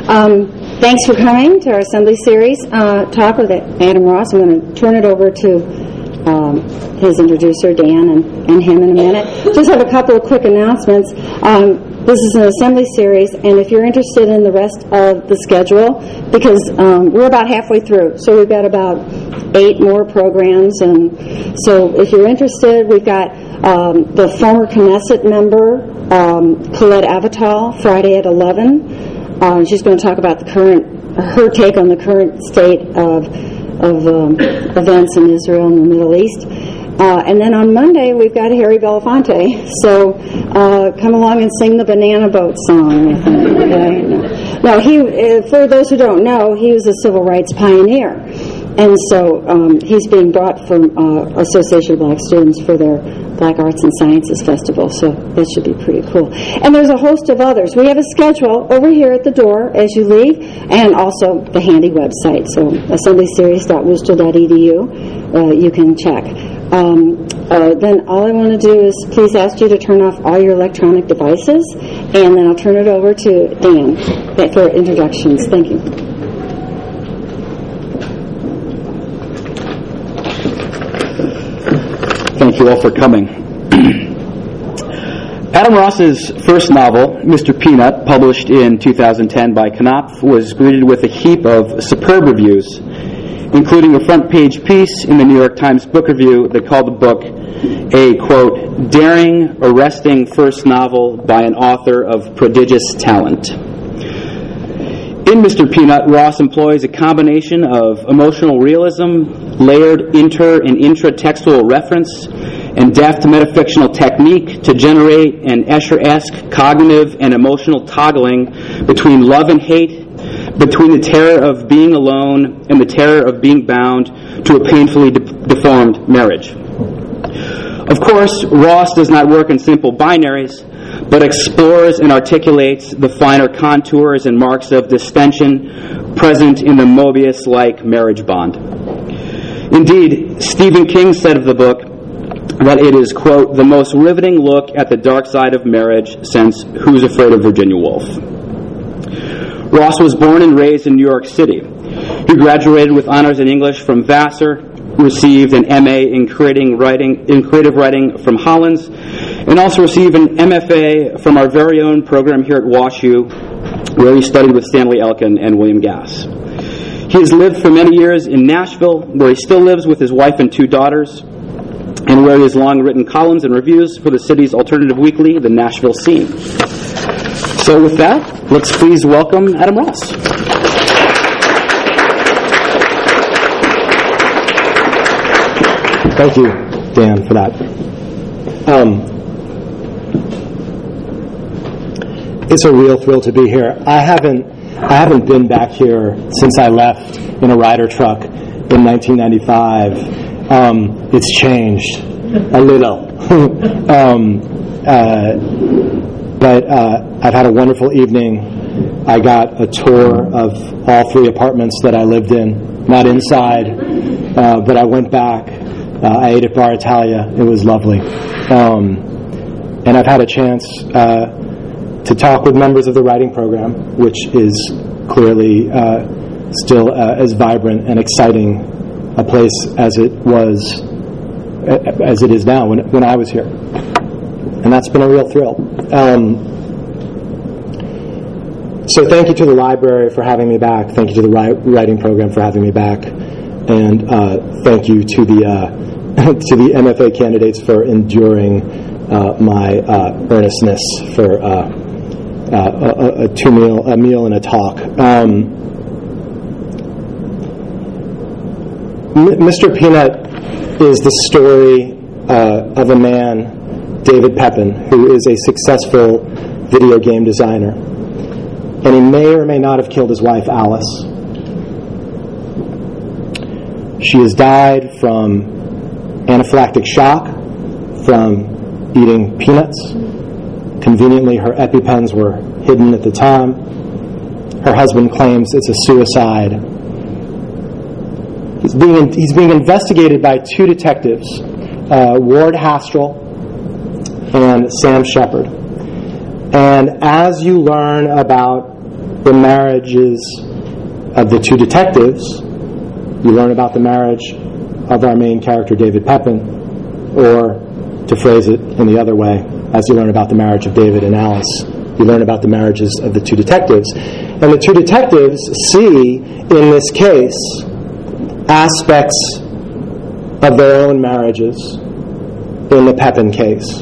Thanks for coming to our Assembly Series talk with Adam Ross. I'm going to turn it over to his introducer, Dan, and him in a minute. Just have a couple of quick announcements. This is an Assembly Series, and if you're interested in the rest of the schedule, because we're about halfway through, so we've got about 8 more programs, and so if you're interested, we've got the former Knesset member, Colette Avital, Friday at 11. She's going to talk about her take on the current state of events in Israel and the Middle East. And then on Monday, we've got Harry Belafonte. So come along and sing the Banana Boat song with him. Okay? Now, for those who don't know, he was a civil rights pioneer. And so he's being brought from Association of Black Students for their Black Arts and Sciences Festival, so that should be pretty cool. And there's a host of others. We have a schedule over here at the door as you leave, and also the handy website, so assemblyseries.worcester.edu. You can check. Then all I want to do is please ask you to turn off all your electronic devices, and then I'll turn it over to Dan for introductions. Thank you. Thank you all for coming. Adam Ross's first novel, Mr. Peanut, published in 2010 by Knopf, was greeted with a heap of superb reviews, including a front-page piece in the New York Times Book Review that called the book a, quote, daring, arresting first novel by an author of prodigious talent. In Mr. Peanut, Ross employs a combination of emotional realism, layered inter- and intra-textual reference, and deft metafictional technique to generate an Escher-esque cognitive and emotional toggling between love and hate, between the terror of being alone and the terror of being bound to a painfully deformed marriage. Of course, Ross does not work in simple binaries, but explores and articulates the finer contours and marks of distension present in the Mobius-like marriage bond. Indeed, Stephen King said of the book that it is, quote, the most riveting look at the dark side of marriage since Who's Afraid of Virginia Woolf. Ross was born and raised in New York City. He graduated with honors in English from Vassar, received an MA in creative writing from Hollins, and also received an MFA from our very own program here at WashU, where he studied with Stanley Elkin and William Gass. He has lived for many years in Nashville, where he still lives with his wife and 2 daughters, and where he has long written columns and reviews for the city's alternative weekly, The Nashville Scene. So with that, let's please welcome Adam Ross. Thank you, Dan, for that. It's a real thrill to be here. I haven't been back here since I left in a Ryder truck in 1995. It's changed a little, but I've had a wonderful evening. I got a tour of all 3 apartments that I lived in, not inside, but I went back. I ate at Bar Italia. It was lovely. And I've had a chance to talk with members of the writing program, which is clearly still as vibrant and exciting a place as it is now when I was here. And that's been a real thrill. So thank you to the library for having me back. Thank you to the writing program for having me back. And thank you to the to the MFA candidates for enduring my earnestness for a meal and a talk. Mr. Peanut is the story of a man, David Pepin, who is a successful video game designer. And he may or may not have killed his wife, Alice. She has died from anaphylactic shock from eating peanuts. Conveniently, her EpiPens were hidden at the time. Her husband claims it's a suicide. He's being investigated by 2 detectives, Ward Hastrel and Sam Shepard. And as you learn about the marriages of the two detectives, you learn about the marriage of our main character, David Pepin, or, to phrase it in the other way, as you learn about the marriage of David and Alice, you learn about the marriages of the two detectives. And the two detectives see, in this case, aspects of their own marriages in the Pepin case.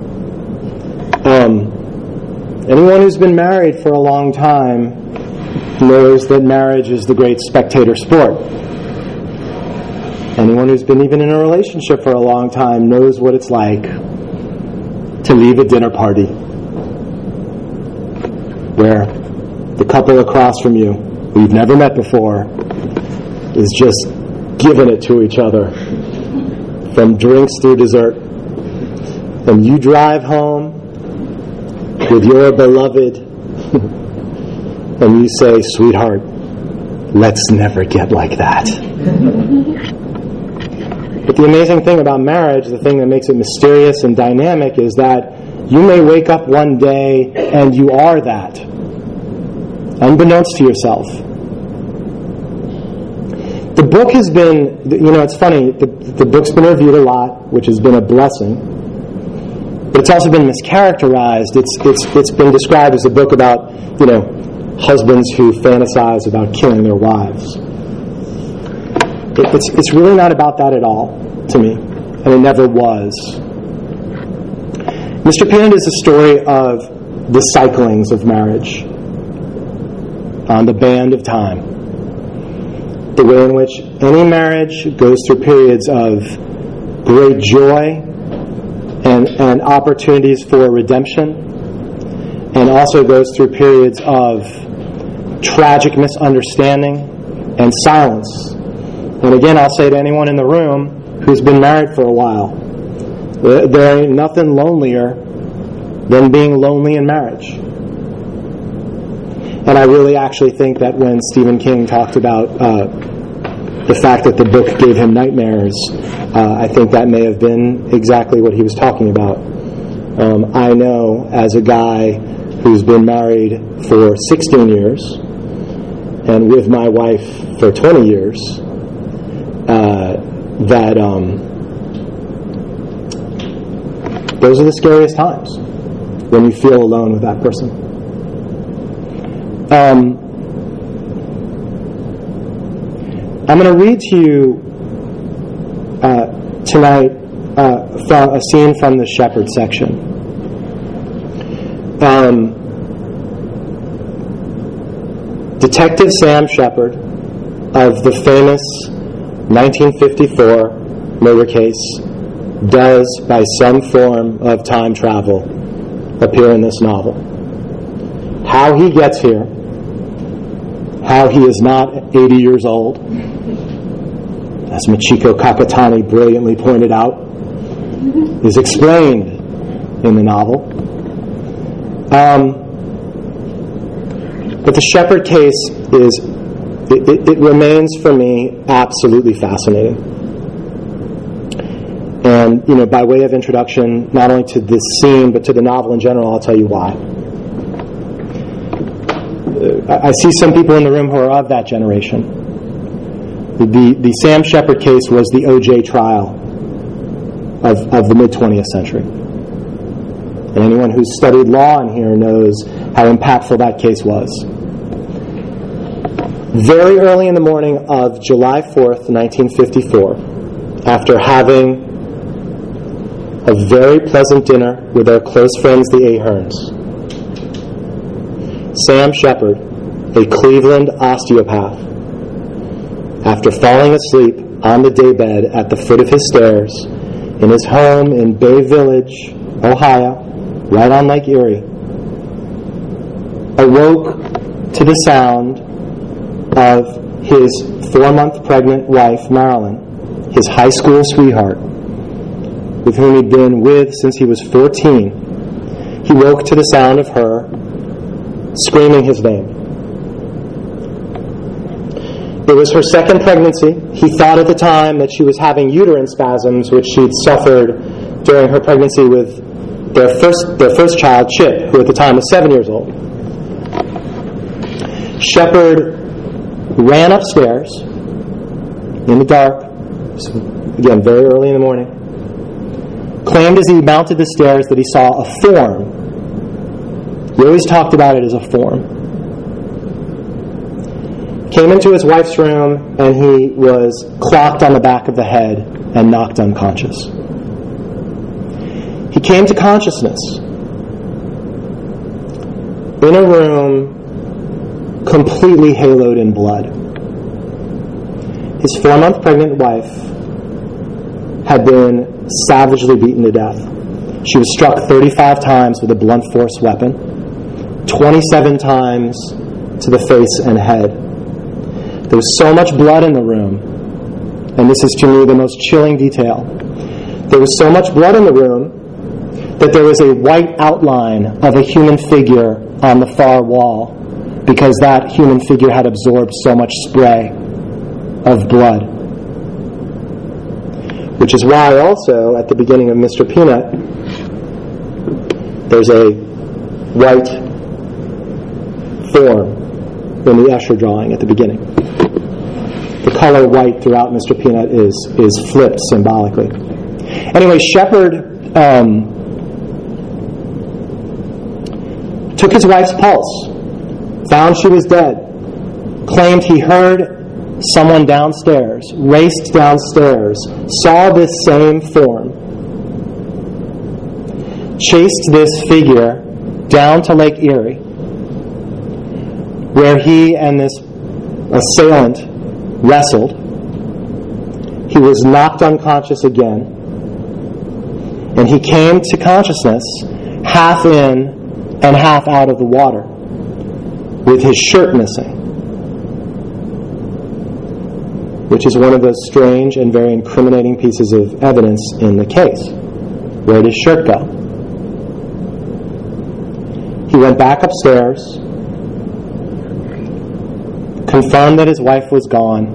Anyone who's been married for a long time knows that marriage is the great spectator sport. Anyone who's been even in a relationship for a long time knows what it's like to leave a dinner party where the couple across from you, who you've never met before, is just giving it to each other, from drinks through dessert. And you drive home with your beloved and you say, "Sweetheart, let's never get like that." But the amazing thing about marriage, the thing that makes it mysterious and dynamic, is that you may wake up one day and you are that, unbeknownst to yourself. The book has been, it's funny, the book's been reviewed a lot, which has been a blessing, but it's also been mischaracterized. It's been described as a book about, husbands who fantasize about killing their wives. It's really not about that at all, to me, and it never was. Mr. Peanut is a story of the cyclings of marriage on the band of time. The way in which any marriage goes through periods of great joy and opportunities for redemption, and also goes through periods of tragic misunderstanding and silence. And again, I'll say to anyone in the room who's been married for a while, there ain't nothing lonelier than being lonely in marriage. And I really actually think that when Stephen King talked about the fact that the book gave him nightmares, I think that may have been exactly what he was talking about. I know, as a guy who's been married for 16 years and with my wife for 20 years, that those are the scariest times, when you feel alone with that person. I'm going to read to you tonight from a scene from the Shepherd section. Detective Sam Shepherd of the famous 1954 murder case does, by some form of time travel, appear in this novel. How he gets here, how he is not 80 years old, as Michiko Kakatani brilliantly pointed out, is explained in the novel. But the Shepherd case it remains for me absolutely fascinating. And, by way of introduction, not only to this scene, but to the novel in general, I'll tell you why. I see some people in the room who are of that generation. The Sam Shepherd case was the O.J. trial of the mid-20th century. And anyone who's studied law in here knows how impactful that case was. Very early in the morning of July 4th, 1954, after having a very pleasant dinner with our close friends, the Aherns, Sam Shepherd, a Cleveland osteopath, after falling asleep on the daybed at the foot of his stairs in his home in Bay Village, Ohio, right on Lake Erie, awoke to the sound of his 4-month pregnant wife, Marilyn, his high school sweetheart, with whom he'd been with since he was 14. He woke to the sound of her screaming his name. It was her second pregnancy. He thought at the time that she was having uterine spasms, which she'd suffered during her pregnancy with their first child, Chip, who at the time was 7 years old. Shepard ran upstairs in the dark, again, very early in the morning, claimed as he mounted the stairs that he saw a form. He always talked about it as a form. Came into his wife's room, and he was clocked on the back of the head and knocked unconscious. He came to consciousness in a room completely haloed in blood. His 4-month pregnant wife had been savagely beaten to death. She was struck 35 times with a blunt force weapon, 27 times to the face and head. There was so much blood in the room, and this is to me the most chilling detail. There was so much blood in the room that there was a white outline of a human figure on the far wall, because that human figure had absorbed so much spray of blood. Which is why also, at the beginning of Mr. Peanut, there's a white form in the Escher drawing at the beginning. The color white throughout Mr. Peanut is flipped symbolically. Anyway, Shepard took his wife's pulse, found she was dead, claimed he heard someone downstairs, raced downstairs, saw this same form, chased this figure down to Lake Erie, where he and this assailant wrestled. He was knocked unconscious again, and he came to consciousness half in and half out of the water, with his shirt missing, which is one of those strange and very incriminating pieces of evidence in the case. Where did his shirt go? He went back upstairs, confirmed that his wife was gone,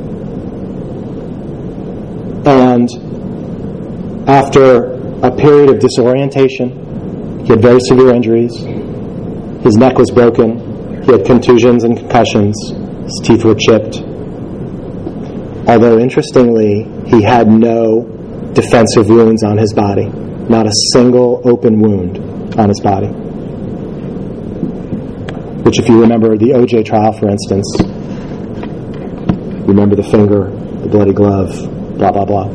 and after a period of disorientation, he had very severe injuries, his neck was broken, he had contusions and concussions, his teeth were chipped. Although, interestingly, he had no defensive wounds on his body. Not a single open wound on his body. Which, if you remember the O.J. trial, for instance, remember the finger, the bloody glove, blah, blah, blah.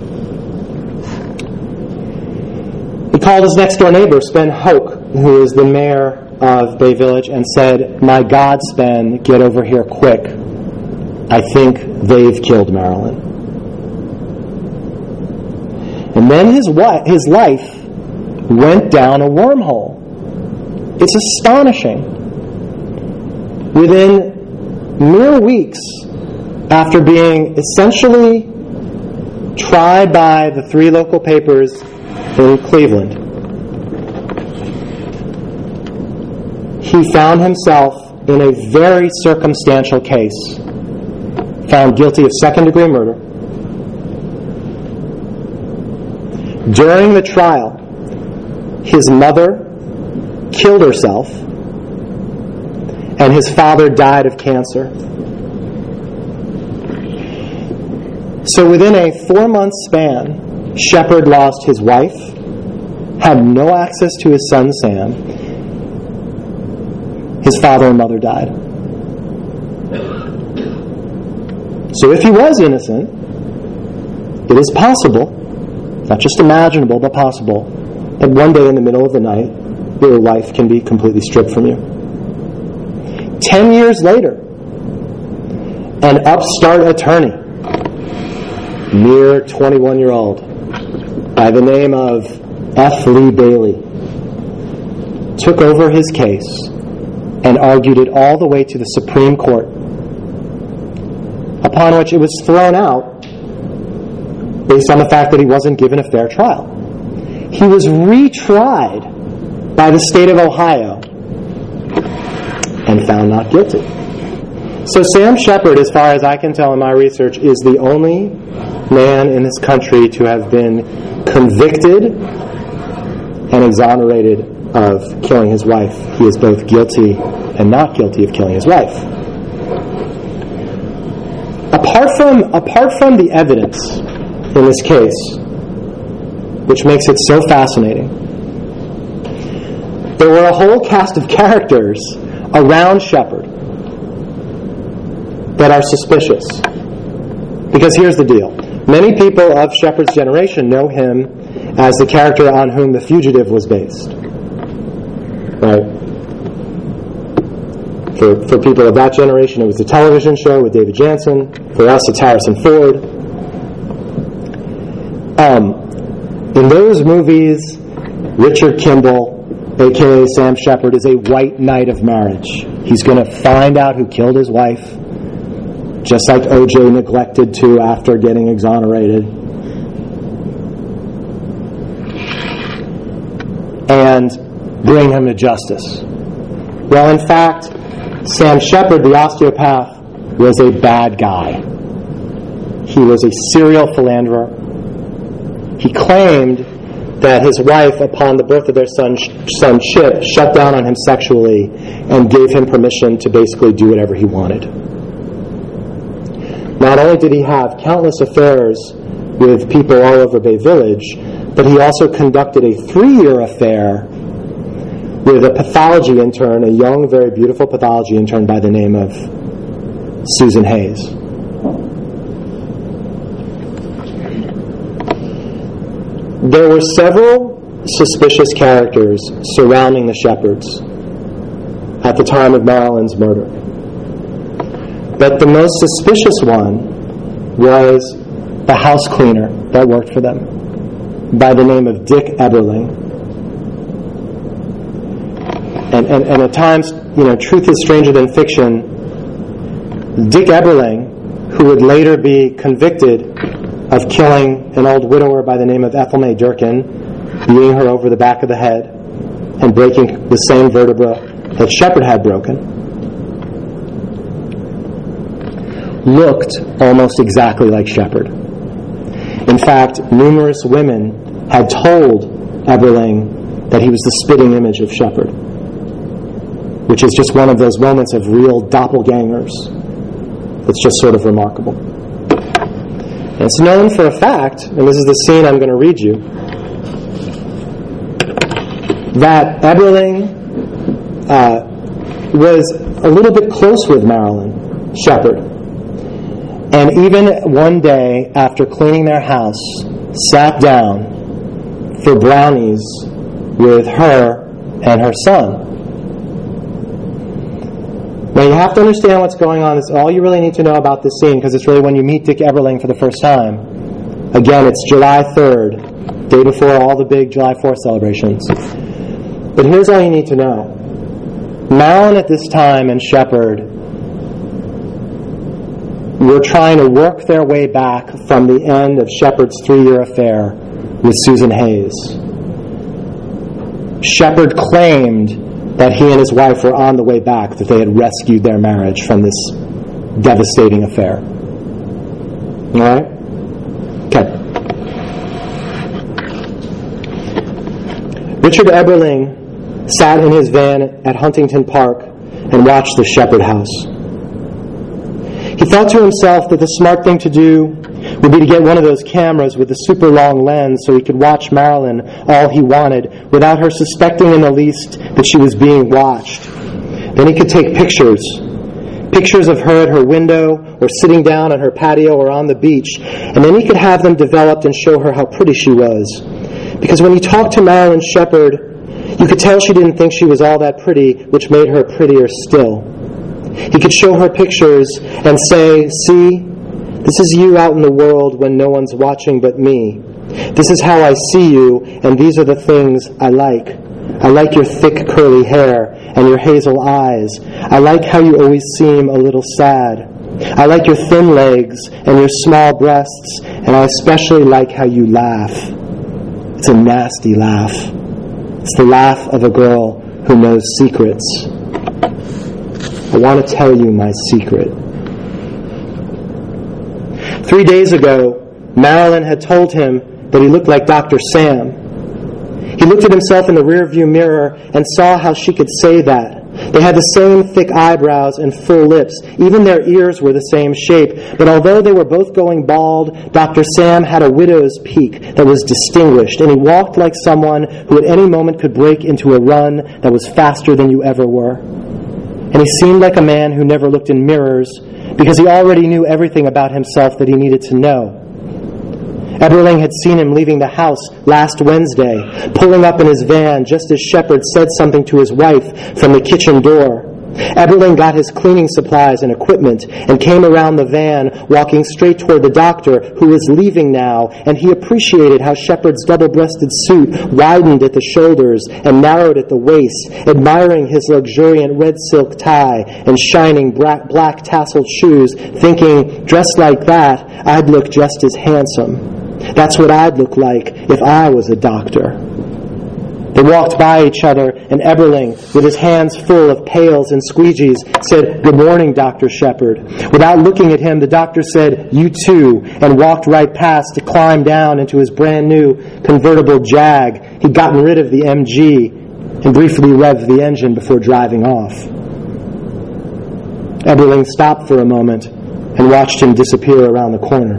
He called his next-door neighbor, Spen Hoke, who is the mayor of Bay Village, and said, "My God, Spen, get over here quick. I think they've killed Marilyn." And then his life went down a wormhole. It's astonishing. Within mere weeks after being essentially tried by the 3 local papers in Cleveland, he found himself in a very circumstantial case, found guilty of second-degree murder. During the trial, his mother killed herself, and his father died of cancer. So within a 4-month span, Shepard lost his wife, had no access to his son Sam. His father and mother died. So if he was innocent, it is possible, not just imaginable, but possible, that one day in the middle of the night, your life can be completely stripped from you. 10 years later, an upstart attorney, mere 21-year-old, by the name of F. Lee Bailey, took over his case and argued it all the way to the Supreme Court, upon which it was thrown out based on the fact that he wasn't given a fair trial. He was retried by the state of Ohio and found not guilty. So Sam Shepard, as far as I can tell in my research, is the only man in this country to have been convicted and exonerated of killing his wife. He is both guilty and not guilty of killing his wife. Apart from the evidence in this case, which makes it so fascinating, there were a whole cast of characters around Shepard that are suspicious. Because here's the deal. Many people of Shepard's generation know him as the character on whom The Fugitive was based. Right? For people of that generation, it was a television show with David Janssen. For us, it's Harrison Ford. In those movies, Richard Kimball, a.k.a. Sam Shepard, is a white knight of marriage. He's going to find out who killed his wife, just like O.J. neglected to after getting exonerated. And bring him to justice. Well, in fact, Sam Shepard, the osteopath, was a bad guy. He was a serial philanderer. He claimed that his wife, upon the birth of their son Chip, shut down on him sexually and gave him permission to basically do whatever he wanted. Not only did he have countless affairs with people all over Bay Village, but he also conducted a 3-year affair with a pathology intern, a young, very beautiful pathology intern by the name of Susan Hayes. There were several suspicious characters surrounding the Shepards at the time of Marilyn's murder. But the most suspicious one was the house cleaner that worked for them, by the name of Dick Eberling. And at times, truth is stranger than fiction. Dick Eberling, who would later be convicted of killing an old widower by the name of Ethel May Durkin, beating her over the back of the head and breaking the same vertebra that Shepard had broken, looked almost exactly like Shepard. In fact, numerous women had told Eberling that he was the spitting image of Shepard, which is just one of those moments of real doppelgangers that's just sort of remarkable. And it's known for a fact, and this is the scene I'm going to read you, that Eberling was a little bit close with Marilyn Shepard. And even one day, after cleaning their house, sat down for brownies with her and her son. Now, you have to understand what's going on. It's all you really need to know about this scene, because it's really when you meet Dick Eberling for the first time. Again, it's July 3rd, day before all the big July 4th celebrations. But here's all you need to know. Marilyn at this time and Shepard were trying to work their way back from the end of Shepard's 3-year affair with Susan Hayes. Shepard claimed that he and his wife were on the way back, that they had rescued their marriage from this devastating affair. All right? Okay. Richard Eberling sat in his van at Huntington Park and watched the Shepard house. He thought to himself that the smart thing to do would be to get one of those cameras with the super long lens so he could watch Marilyn all he wanted without her suspecting in the least that she was being watched. Then he could take pictures of her at her window or sitting down on her patio or on the beach, and then he could have them developed and show her how pretty she was. Because when he talked to Marilyn Shepard, you could tell she didn't think she was all that pretty, which made her prettier still. He could show her pictures and say, "See, this is you out in the world when no one's watching but me. This is how I see you, and these are the things I like. I like your thick curly hair and your hazel eyes. I like how you always seem a little sad. I like your thin legs and your small breasts, and I especially like how you laugh. It's a nasty laugh. It's the laugh of a girl who knows secrets. I want to tell you my secret." 3 days ago, Marilyn had told him that he looked like Dr. Sam. He looked at himself in the rearview mirror and saw how she could say that. They had the same thick eyebrows and full lips. Even their ears were the same shape. But although they were both going bald, Dr. Sam had a widow's peak that was distinguished, and he walked like someone who at any moment could break into a run that was faster than you ever were. And he seemed like a man who never looked in mirrors because he already knew everything about himself that he needed to know. Eberling had seen him leaving the house last Wednesday, pulling up in his van just as Shepard said something to his wife from the kitchen door. Eberling got his cleaning supplies and equipment and came around the van, walking straight toward the doctor, who was leaving now, and he appreciated how Shepard's double-breasted suit widened at the shoulders and narrowed at the waist, admiring his luxuriant red silk tie and shining black tasseled shoes, thinking, dressed like that, I'd look just as handsome. That's what I'd look like if I was a doctor. They walked by each other, and Eberling, with his hands full of pails and squeegees, said, "Good morning, Dr. Shepard." Without looking at him, the doctor said, "You too," and walked right past to climb down into his brand-new convertible Jag. He'd gotten rid of the MG and briefly revved the engine before driving off. Eberling stopped for a moment and watched him disappear around the corner.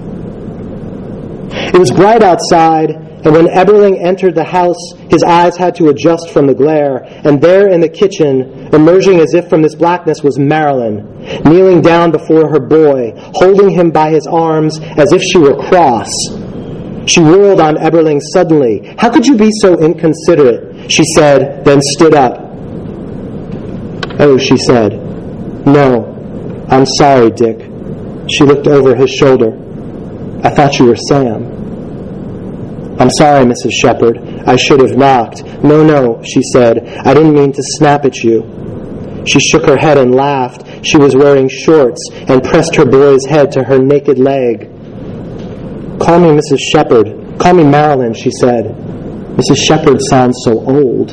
It was bright outside, and when Eberling entered the house, his eyes had to adjust from the glare, and there in the kitchen, emerging as if from this blackness, was Marilyn, kneeling down before her boy, holding him by his arms as if she were cross. She whirled on Eberling suddenly. "How could you be so inconsiderate?" she said, then stood up. "Oh," she said. "No, I'm sorry, Dick." She looked over his shoulder. "I thought you were Sam." "I'm sorry, Mrs. Shepard. I should have knocked." No, she said. "I didn't mean to snap at you." She shook her head and laughed. She was wearing shorts and pressed her boy's head to her naked leg. "Call me Mrs. Shepard. Call me Marilyn," she said. "Mrs. Shepard sounds so old."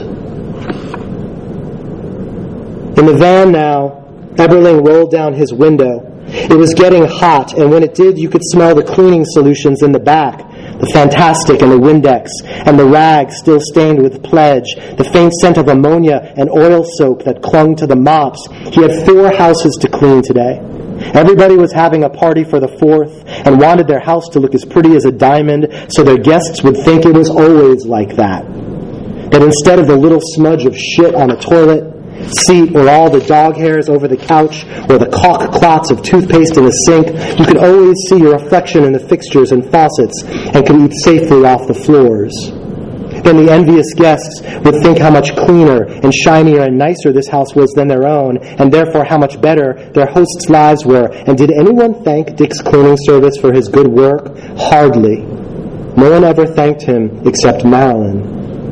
In the van now, Eberling rolled down his window. It was getting hot, and when it did, you could smell the cleaning solutions in the back, the Fantastic and the Windex, and the rag still stained with Pledge, the faint scent of ammonia and oil soap that clung to the mops. He had 4 houses to clean today. Everybody was having a party for the 4th and wanted their house to look as pretty as a diamond so their guests would think it was always like that. That instead of the little smudge of shit on a toilet seat or all the dog hairs over the couch or the caulk clots of toothpaste in the sink, you could always see your reflection in the fixtures and faucets and could eat safely off the floors. Then the envious guests would think how much cleaner and shinier and nicer this house was than their own, and therefore how much better their hosts' lives were. And did anyone thank Dick's cleaning service for his good work? Hardly. No one ever thanked him except Marilyn.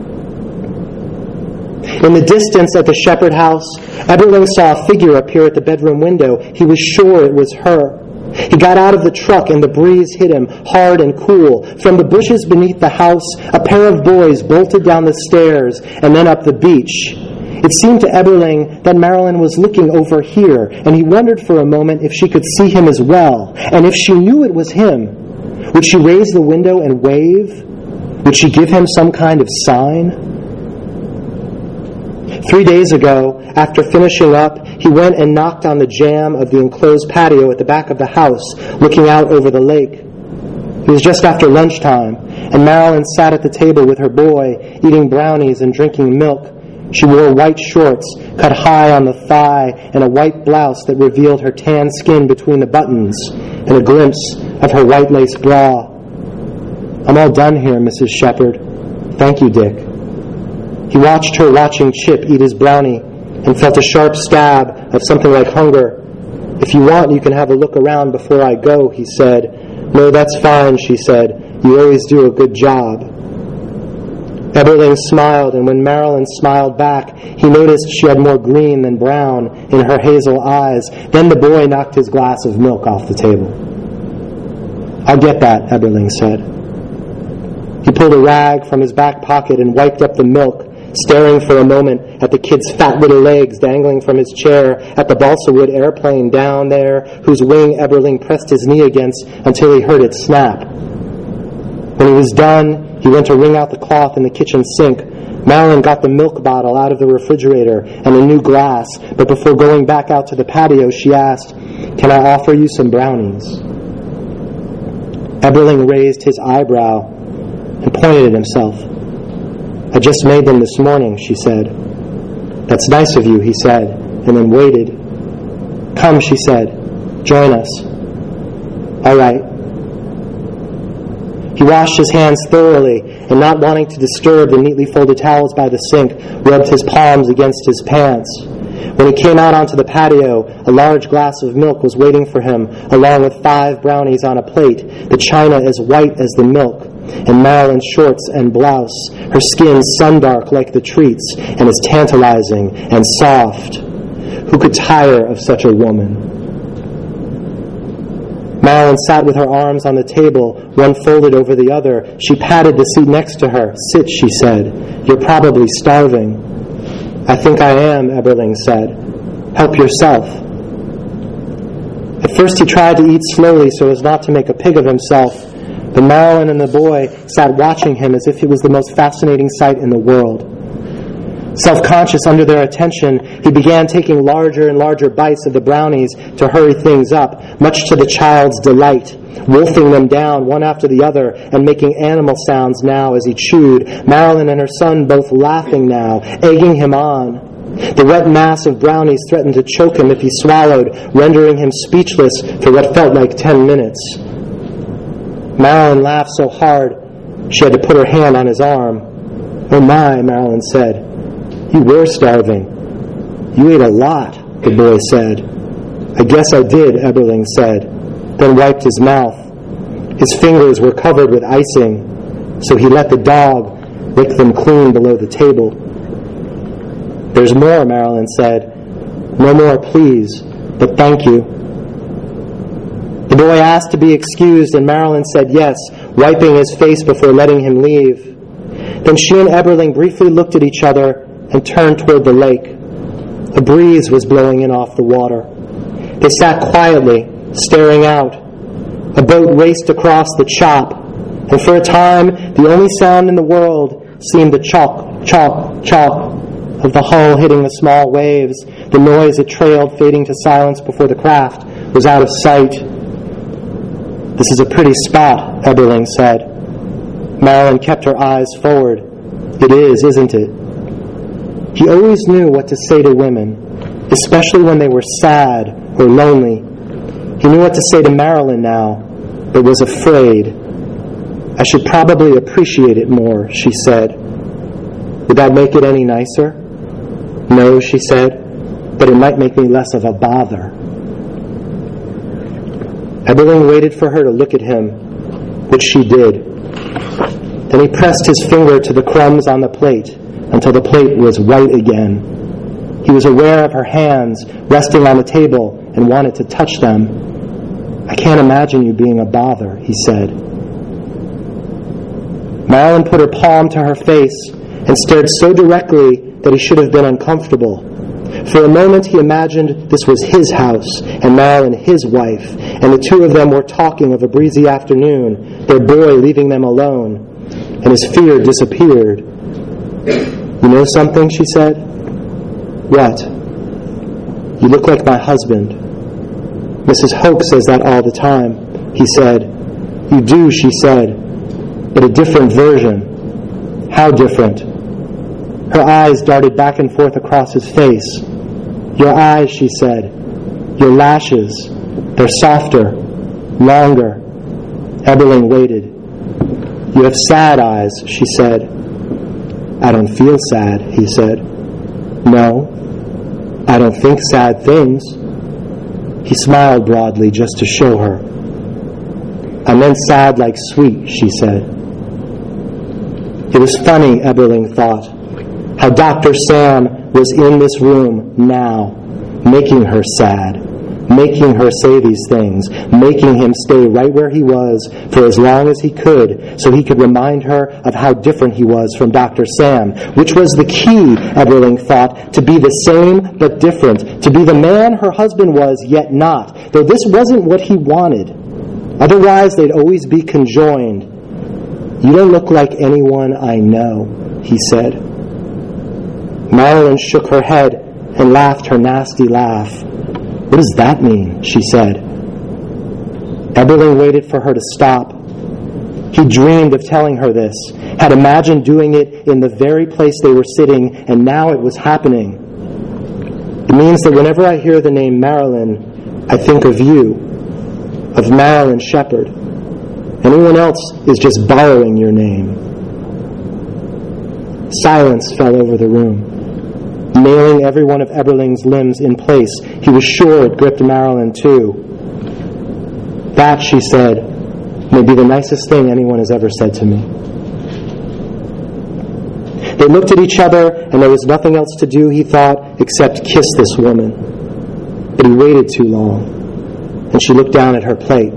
In the distance at the Shepard house, Eberling saw a figure appear at the bedroom window. He was sure it was her. He got out of the truck and the breeze hit him, hard and cool. From the bushes beneath the house, a pair of boys bolted down the stairs and then up the beach. It seemed to Eberling that Marilyn was looking over here, and he wondered for a moment if she could see him as well. And if she knew it was him, would she raise the window and wave? Would she give him some kind of sign? 3 days ago, after finishing up, he went and knocked on the jamb of the enclosed patio at the back of the house, looking out over the lake. It was just after lunchtime, and Marilyn sat at the table with her boy, eating brownies and drinking milk. She wore white shorts, cut high on the thigh, and a white blouse that revealed her tan skin between the buttons, and a glimpse of her white lace bra. "I'm all done here, Mrs. Shepard. Thank you, Dick." He watched her watching Chip eat his brownie and felt a sharp stab of something like hunger. "If you want, you can have a look around before I go," he said. "No, that's fine," she said. "You always do a good job." Eberling smiled, and when Marilyn smiled back, he noticed she had more green than brown in her hazel eyes. Then the boy knocked his glass of milk off the table. "I'll get that," Eberling said. He pulled a rag from his back pocket and wiped up the milk, staring for a moment at the kid's fat little legs dangling from his chair, at the balsa wood airplane down there, whose wing Eberling pressed his knee against until he heard it snap. When he was done, He went to wring out the cloth in the kitchen sink. Marilyn got the milk bottle out of the refrigerator and a new glass, but before going back out to the patio, she asked, "Can I offer you some brownies?" Eberling raised his eyebrow and pointed at himself. "I just made them this morning," she said. "That's nice of you," he said, and then waited. "Come," she said, "join us." "All right." He washed his hands thoroughly, and not wanting to disturb the neatly folded towels by the sink, rubbed his palms against his pants. When he came out onto the patio, a large glass of milk was waiting for him, along with 5 brownies on a plate, the china as white as the milk, and Marilyn's shorts and blouse, her skin sun-dark like the treats, and as tantalizing and soft. Who could tire of such a woman? Marilyn sat with her arms on the table, one folded over the other. She patted the seat next to her. "Sit," she said. "You're probably starving." "I think I am," Eberling said. "Help yourself." At first he tried to eat slowly so as not to make a pig of himself, but Marilyn and the boy sat watching him as if it was the most fascinating sight in the world. Self-conscious under their attention, he began taking larger and larger bites of the brownies to hurry things up, much to the child's delight, wolfing them down one after the other and making animal sounds now as he chewed, Marilyn and her son both laughing now, egging him on. The wet mass of brownies threatened to choke him if he swallowed, rendering him speechless for what felt like 10 minutes. Marilyn laughed so hard she had to put her hand on his arm. "Oh my," Marilyn said. "You were starving." "You ate a lot," the boy said. "I guess I did," Eberling said, then wiped his mouth. His fingers were covered with icing, so he let the dog lick them clean below the table. "There's more," Marilyn said. "No more, please, but thank you." The boy asked to be excused, and Marilyn said yes, wiping his face before letting him leave. Then she and Eberling briefly looked at each other and turned toward the lake. A breeze was blowing in off the water. They sat quietly, staring out. A boat raced across the chop, and for a time, the only sound in the world seemed the chalk, chalk, chalk of the hull hitting the small waves, the noise it trailed fading to silence before the craft was out of sight. "This is a pretty spot," Eberling said. Marilyn kept her eyes forward. "It is, isn't it?" He always knew what to say to women, especially when they were sad or lonely. He knew what to say to Marilyn now, but was afraid. "I should probably appreciate it more," she said. "Would that make it any nicer?" "No," she said, "but it might make me less of a bother." Eberling waited for her to look at him, which she did. Then he pressed his finger to the crumbs on the plate until the plate was white again. He was aware of her hands resting on the table and wanted to touch them. "I can't imagine you being a bother," he said. Marilyn put her palm to her face and stared so directly that he should have been uncomfortable. For a moment he imagined this was his house and Marilyn his wife, and the two of them were talking of a breezy afternoon, their boy leaving them alone, and his fear disappeared. "You know something?" she said. "What?" "You look like my husband." "Mrs. Hoke says that all the time," he said. "You do," she said, "but a different version." "How different?" Her eyes darted back and forth across his face. "Your eyes," she said. "Your lashes. They're softer, longer." Eberling waited. "You have sad eyes," she said. "I don't feel sad," he said. "No, I don't think sad things." He smiled broadly just to show her. "I meant sad like sweet," she said. It was funny, Eberling thought, how Dr. Sam was in this room now, making her sad, making her say these things, making him stay right where he was for as long as he could so he could remind her of how different he was from Dr. Sam, which was the key, Eberling thought, to be the same but different, to be the man her husband was yet not, though this wasn't what he wanted. Otherwise they'd always be conjoined. "You don't look like anyone I know," he said. Marilyn shook her head and laughed her nasty laugh. "What does that mean?" she said. Eberling waited for her to stop. He dreamed of telling her this, had imagined doing it in the very place they were sitting, and now it was happening. "It means that whenever I hear the name Marilyn, I think of you, of Marilyn Shepard. Anyone else is just borrowing your name." Silence fell over the room. Nailing every one of Eberling's limbs in place, he was sure it gripped Marilyn too. "That," she said, "may be the nicest thing anyone has ever said to me." They looked at each other, and there was nothing else to do, he thought, except kiss this woman. But he waited too long, and she looked down at her plate.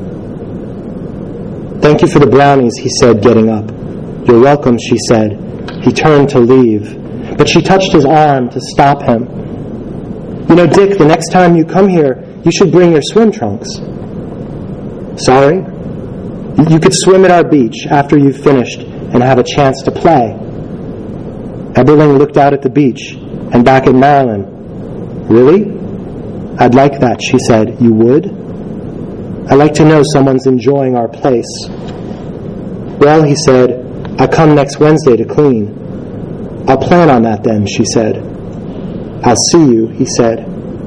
"Thank you for the brownies," he said, getting up. "You're welcome," she said. He turned to leave, but she touched his arm to stop him. "You know, Dick, the next time you come here, you should bring your swim trunks." "Sorry?" "You could swim at our beach after you've finished and have a chance to play." Eberling looked out at the beach and back at Marilyn. "Really? I'd like that," she said. "You would?" "I like to know someone's enjoying our place." "Well," he said, "I come next Wednesday to clean." "I'll plan on that then," she said. "I'll see you," he said.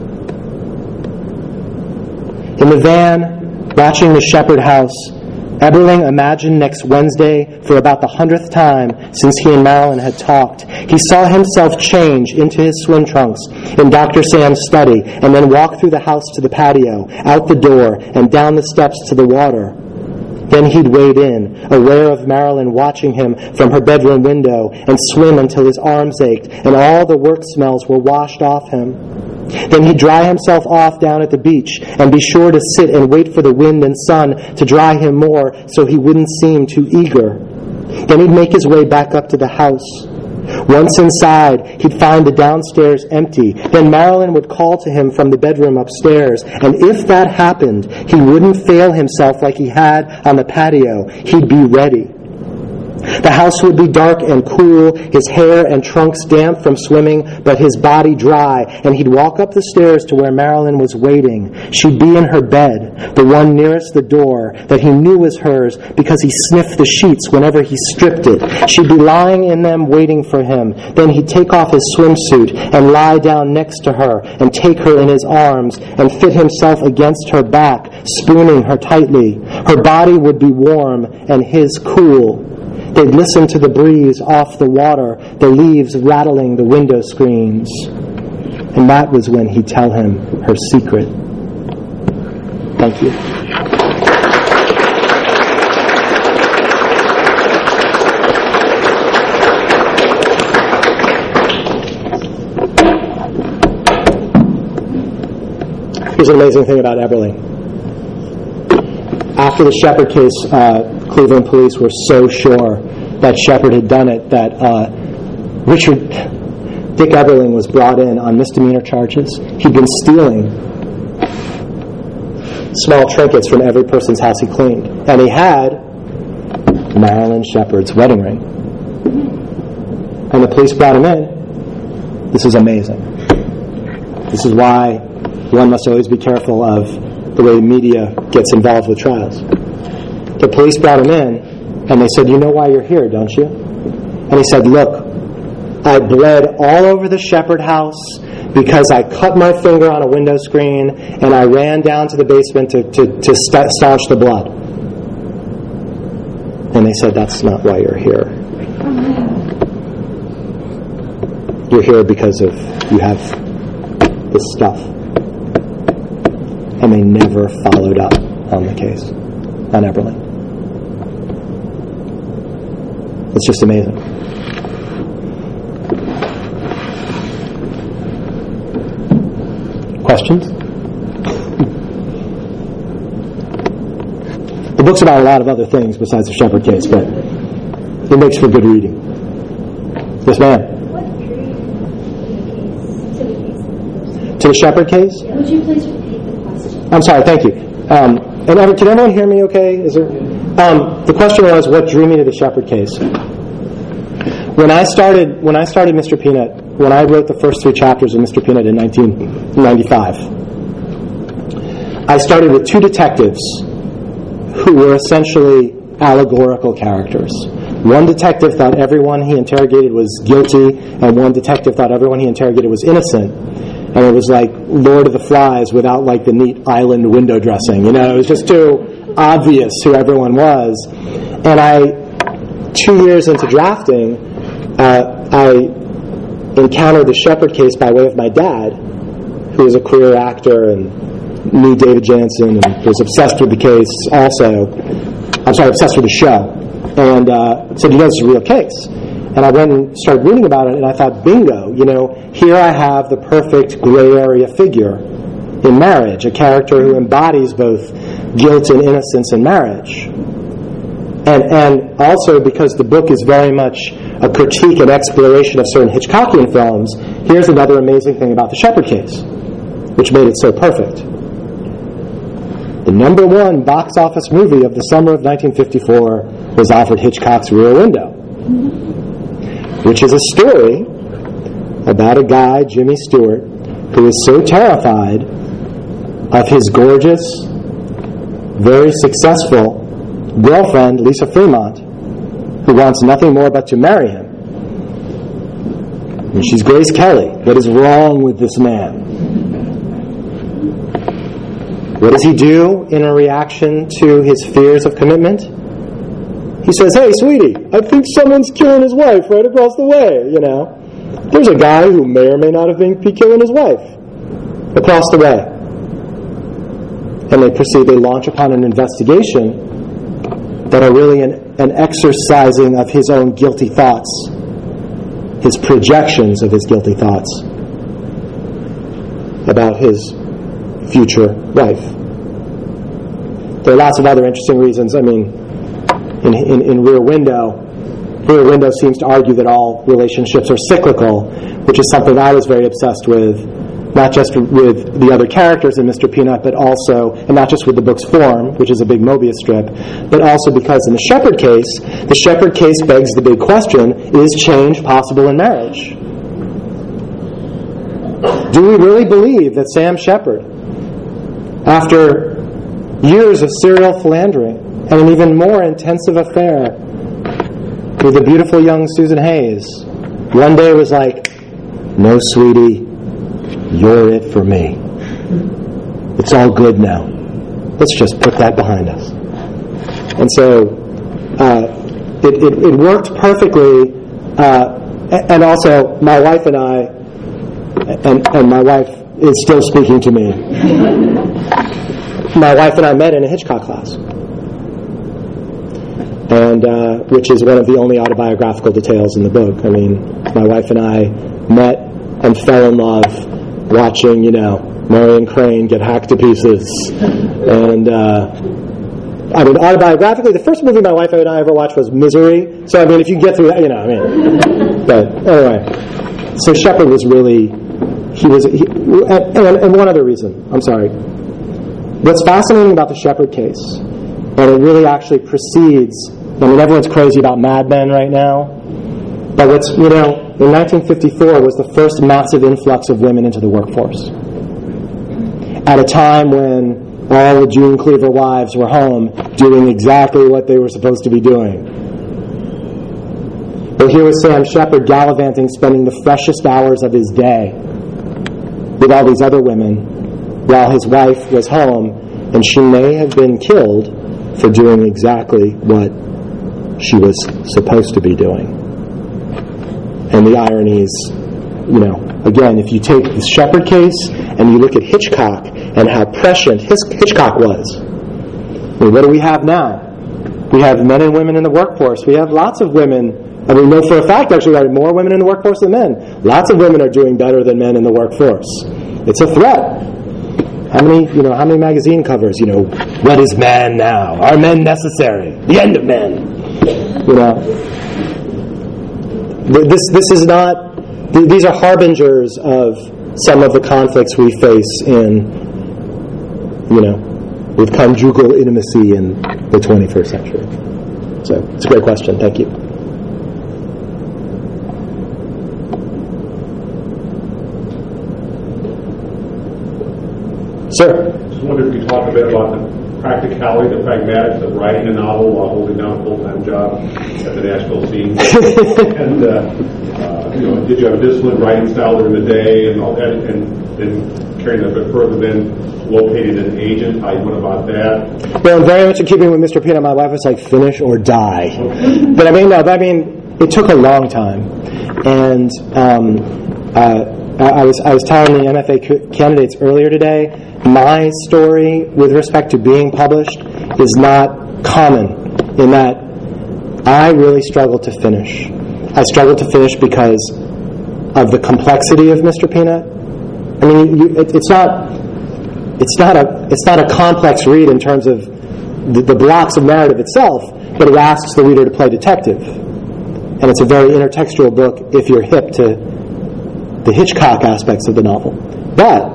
In the van, watching the Shepard house, Eberling imagined next Wednesday for about the 100th time since he and Marilyn had talked. He saw himself change into his swim trunks in Dr. Sam's study and then walk through the house to the patio, out the door, and down the steps to the water. Then he'd wade in, aware of Marilyn watching him from her bedroom window, and swim until his arms ached and all the work smells were washed off him. Then he'd dry himself off down at the beach and be sure to sit and wait for the wind and sun to dry him more so he wouldn't seem too eager. Then he'd make his way back up to the house. Once inside, he'd find the downstairs empty. Then Marilyn would call to him from the bedroom upstairs, and if that happened, he wouldn't fail himself like he had on the patio. He'd be ready. The house would be dark and cool, his hair and trunks damp from swimming, but his body dry, and he'd walk up the stairs to where Marilyn was waiting. She'd be in her bed, the one nearest the door that he knew was hers because he sniffed the sheets whenever he stripped it. She'd be lying in them waiting for him. Then he'd take off his swimsuit and lie down next to her and take her in his arms and fit himself against her back, spooning her tightly. Her body would be warm and his cool. They'd listen to the breeze off the water, the leaves rattling the window screens. And that was when he'd tell him her secret. Thank you. Here's an amazing thing about Eberling. After the Shepard case, Cleveland police were so sure that Shepard had done it that Dick Eberling was brought in on misdemeanor charges. He'd been stealing small trinkets from every person's house he cleaned. And he had Marilyn Shepard's wedding ring. And the police brought him in. This is amazing. This is why one must always be careful of the way the media gets involved with trials. The police brought him in, and they said, "You know why you're here, don't you?" And he said, "Look, I bled all over the Shepard house because I cut my finger on a window screen, and I ran down to the basement to staunch the blood." And they said, "That's not why you're here. You're here because of you have this stuff." And they never followed up on the case, on Eberling. It's just amazing. Questions? The book's about a lot of other things besides the Shepard case, but it makes for good reading. Yes, ma'am? What period to the case? To the Shepard case? Would you please repeat the question? I'm sorry, thank you. And can everyone hear me okay? Is there... The question was, what drew me to the Shepard case? When I started Mr. Peanut, when I wrote the first 3 chapters of Mr. Peanut in 1995, I started with 2 detectives who were essentially allegorical characters. One detective thought everyone he interrogated was guilty, and one detective thought everyone he interrogated was innocent. And it was like Lord of the Flies without like the neat island window dressing. It was just too obvious who everyone was. And 2 years into drafting, I encountered the Shepard case by way of my dad, who was a career actor and knew David Jansen and was obsessed with the case obsessed with the show. And said, this is a real case. And I went and started reading about it, and I thought, bingo, here I have the perfect gray area figure in marriage, a character who embodies both guilt and innocence in marriage. And also because the book is very much a critique and exploration of certain Hitchcockian films, here's another amazing thing about the Shepard case, which made it so perfect. The number 1 box office movie of the summer of 1954 was Alfred Hitchcock's Rear Window, which is a story about a guy, Jimmy Stewart, who is so terrified of his gorgeous, very successful girlfriend, Lisa Fremont, who wants nothing more but to marry him. And she's Grace Kelly. What is wrong with this man? What does he do in a reaction to his fears of commitment? He says, hey, sweetie, I think someone's killing his wife right across the way, There's a guy who may or may not have been killing his wife across the way. And they launch upon an investigation that are really an exercising of his own guilty thoughts, his projections of his guilty thoughts about his future wife. There are lots of other interesting reasons. In Rear Window seems to argue that all relationships are cyclical, which is something I was very obsessed with, not just with the other characters in Mr. Peanut, but also, and not just with the book's form, which is a big Mobius strip, but also because in the Shepard case begs the big question, is change possible in marriage? Do we really believe that Sam Shepard, after years of serial philandering and an even more intensive affair with the beautiful young Susan Hayes, one day was like, no, sweetie, you're it for me. It's all good now. Let's just put that behind us. And so it worked perfectly. And also, my wife and I, and my wife is still speaking to me. My wife and I met in a Hitchcock class, and which is one of the only autobiographical details in the book. My wife and I met and fell in love watching, Marion Crane get hacked to pieces. And autobiographically, the first movie my wife and I ever watched was Misery. So if you get through that, But anyway, so Shepard was really, and one other reason. I'm sorry. What's fascinating about the Shepard case, and it really actually precedes, everyone's crazy about Mad Men right now, but in 1954 was the first massive influx of women into the workforce. At a time when all the June Cleaver wives were home doing exactly what they were supposed to be doing. But here was Sam Shepard gallivanting, spending the freshest hours of his day with all these other women, while his wife was home, and she may have been killed for doing exactly what she was supposed to be doing. And the ironies, again, if you take the Shepard case and you look at Hitchcock and how prescient Hitchcock was, what do we have now? We have men and women in the workforce. We have lots of women. We know for a fact, actually, there are more women in the workforce than men. Lots of women are doing better than men in the workforce. It's a threat. How many magazine covers, what is man now? Are men necessary? The end of men. This is not, these are harbingers of some of the conflicts we face in, with conjugal intimacy in the 21st century? So it's a great question. Thank you. Sir? I just wondered if you could talk a bit about the practicality, the pragmatics of writing a novel while holding down a full-time job at the Nashville scene. And, did you have a disciplined writing style during the day and all that? And then carrying that a bit further, then locating an agent, how you went about that? Well, very much in keeping with Mr. Peanut, my wife was like, finish or die. Okay. But it took a long time. And I was telling the MFA candidates earlier today, my story with respect to being published is not common in that I really struggled to finish. I struggled to finish because of the complexity of Mr. Peanut. I mean, it's not a complex read in terms of the blocks of narrative itself, but it asks the reader to play detective. And it's a very intertextual book if you're hip to the Hitchcock aspects of the novel. But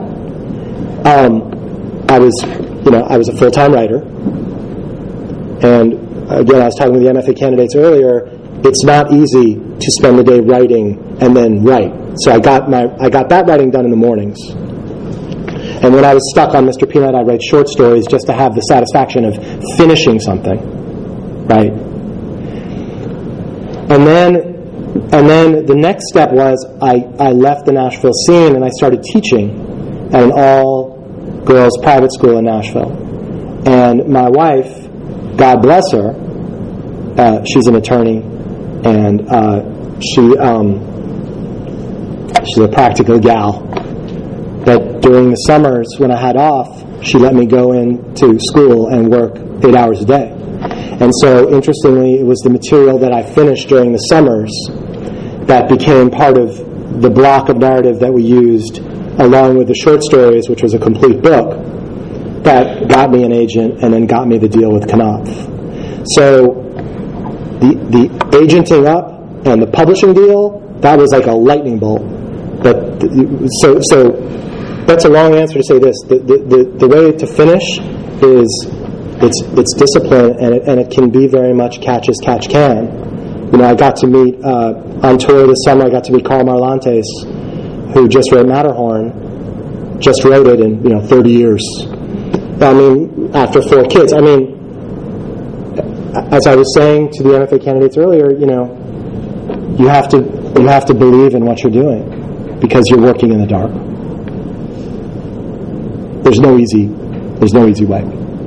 I was a full-time writer, and again, I was talking with the MFA candidates earlier. It's not easy to spend the day writing and then write. So I got that writing done in the mornings. And when I was stuck on Mr. Peanut, I'd write short stories just to have the satisfaction of finishing something, right? And then the next step was I left the Nashville scene and I started teaching at an all-girls private school in Nashville. And my wife, God bless her, she's an attorney, and she's a practical gal. But during the summers when I had off, she let me go into school and work 8 hours a day. And so, interestingly, it was the material that I finished during the summers that became part of the block of narrative that we used along with the short stories, which was a complete book, that got me an agent and then got me the deal with Knopf. So the agenting up and the publishing deal, that was like a lightning bolt. But so that's a long answer to say this. The way to finish is it's discipline, and it can be very much catch as catch can. I got to meet on tour this summer. I got to meet Karl Marlantes, who just wrote Matterhorn, just wrote it in 30 years. I mean, after 4 kids. I mean, as I was saying to the MFA candidates earlier, you have to believe in what you're doing because you're working in the dark. There's no easy way.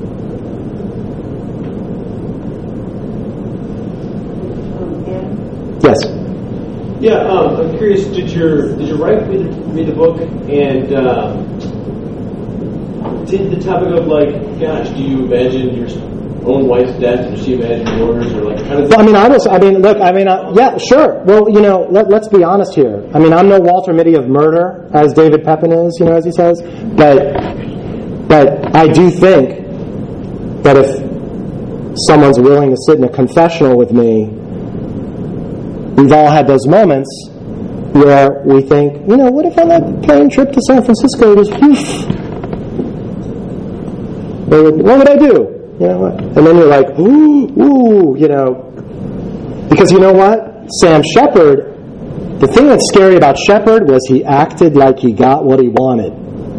Yes. Yeah, I'm curious. Did your wife read the book, and did the topic of gosh, do you imagine your own wife's death? Does she imagine yours, or how does? Well, yeah, sure. Well, let's be honest here. I mean, I'm no Walter Mitty of murder, as David Pepin is, as he says, but I do think that if someone's willing to sit in a confessional with me, we've all had those moments where we think, what if on that plane trip to San Francisco it was what would I do? And then you're like, ooh, because you know what? Sam Shepard, the thing that's scary about Shepard was he acted like he got what he wanted,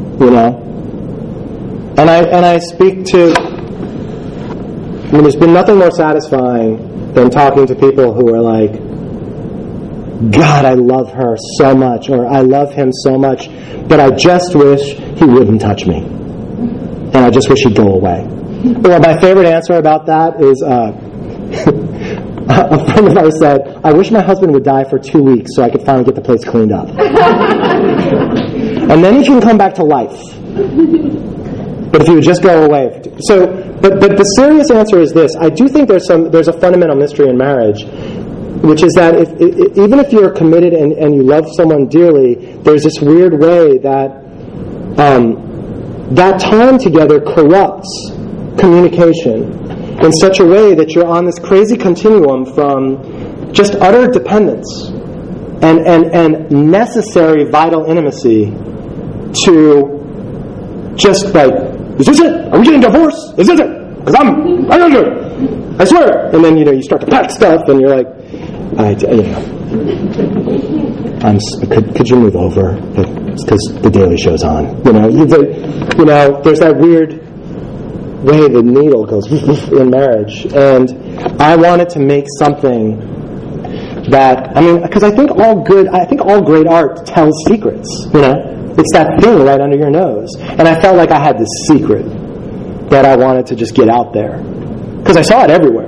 And I speak to, there's been nothing more satisfying than talking to people who are like, God, I love her so much, or I love him so much, but I just wish he wouldn't touch me. And I just wish he'd go away. Well, my favorite answer about that is a friend of ours said, I wish my husband would die for 2 weeks so I could finally get the place cleaned up. And then he can come back to life. But if he would just go away. But the serious answer is this. I do think there's a fundamental mystery in marriage, which is that even if you're committed and you love someone dearly, there's this weird way that that time together corrupts communication in such a way that you're on this crazy continuum from just utter dependence and necessary vital intimacy to just is this it? Are we getting divorced? Is this it? Because I'm not sure. I swear. And then, you start to pack stuff, and you're like, could you move over? Because the Daily Show's on. There's that weird way the needle goes in marriage. And I wanted to make something that, because I think all great art tells secrets, It's that thing right under your nose. And I felt like I had this secret that I wanted to just get out there. Because I saw it everywhere.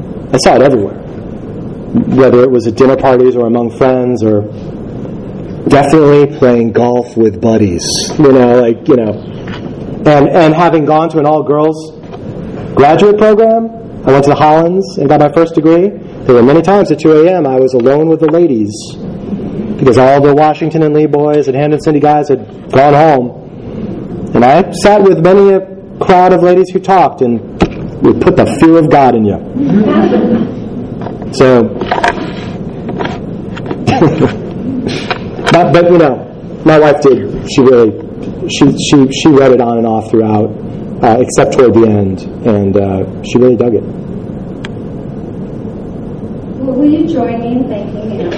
Whether it was at dinner parties or among friends or definitely playing golf with buddies. And having gone to an all-girls graduate program, I went to the Hollins and got my first degree. There were many times at 2 a.m. I was alone with the ladies because all the Washington and Lee boys and Hampden City guys had gone home. And I sat with many a crowd of ladies who talked and would put the fear of God in you. So, but my wife did. She read it on and off throughout, except toward the end, and she really dug it. Well, will you join me in thanking him?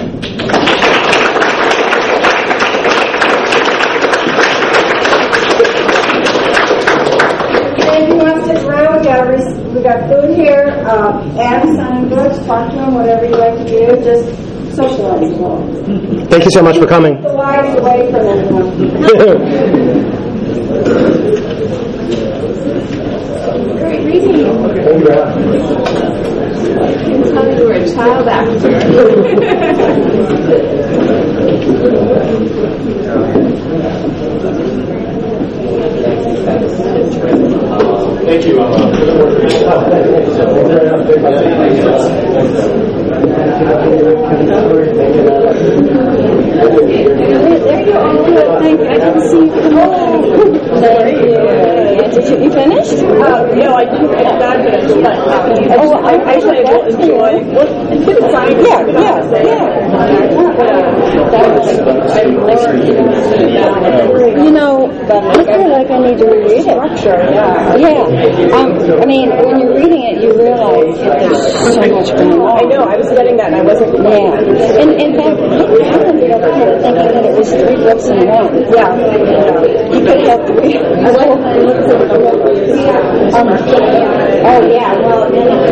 And if you want to stick around, we got food here. Adam's signing books, talk to him, whatever you like to do. Just socialize a little. Thank you so much for coming. Keep the lights away from everyone. Great reading. Tell me you were a child actor. Thank you. There you are. Thank you. I didn't see you come on. Thank you. You finished? No, I didn't get that finished. But, I will enjoy. I feel like I need to reread it. When you're reading it, you realize that there's so much going on. I know. I was getting that, and I wasn't. And in fact, I ended up kind of thinking that it was 3 books in one. Yeah. You could have 3. Oh yeah. Well,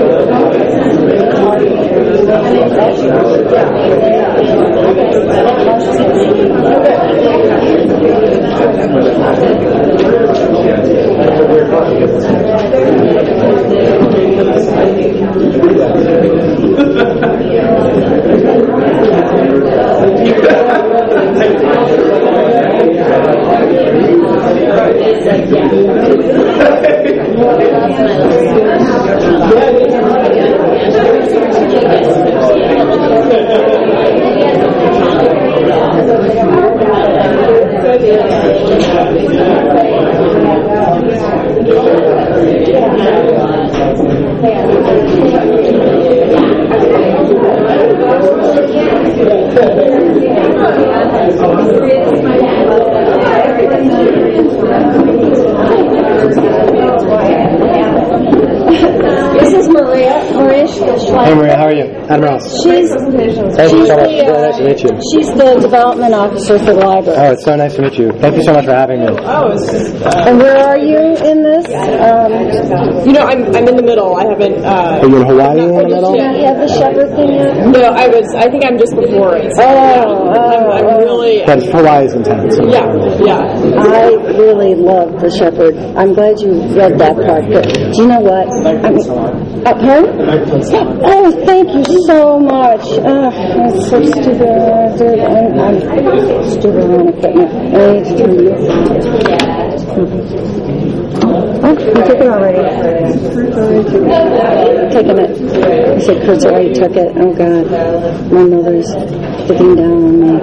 This is Maria. Hey Maria, how are you? Adam Ross. Thank you so much. Very nice to meet you. She's the development officer for the library. Oh, it's so nice to meet you. Thank you so much for having me. And where are you in this? I'm in the middle. I haven't. Are you in Hawaii in the middle? Do you have the shepherd thing yet? No, I think I'm just before it. So I'm really. But Hawaii is intense. Yeah. I really love the shepherd. I'm glad you read that part. But do you know what? Pardon? Oh, thank you so much. I'm so stupid. I'm stupid on equipment. I need to turn you. Oh, you took it already. Taking it. I said Kurt's already took it. Oh, God. My mother's looking down on me.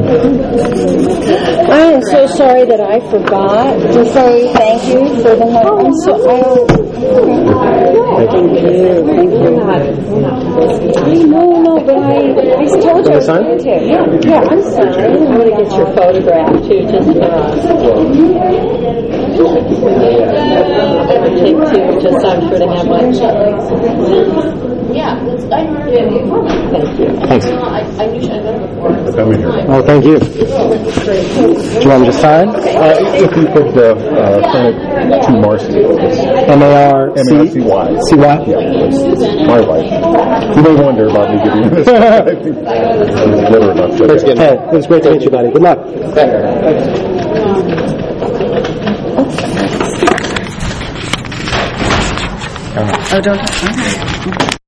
I am so sorry that I forgot to say thank you for the note. I'm so... Thank you. No, but I told you I was going to. Yeah, I'm sorry. I'm going to get your photograph, too, just for us. it would take to just, I'm sure, to have one. Yeah, I heard it before. Thank you. Thanks. I knew she had done it before. Oh, thank you. Do you want me to sign? If you could turn it to Marcy. M-A-R-C-Y. C-Y? Yeah, my wife. You may wonder about me giving you this. I think I was literate enough to. Hey, it was great to meet you, buddy. Good luck. Oh, don't. Okay.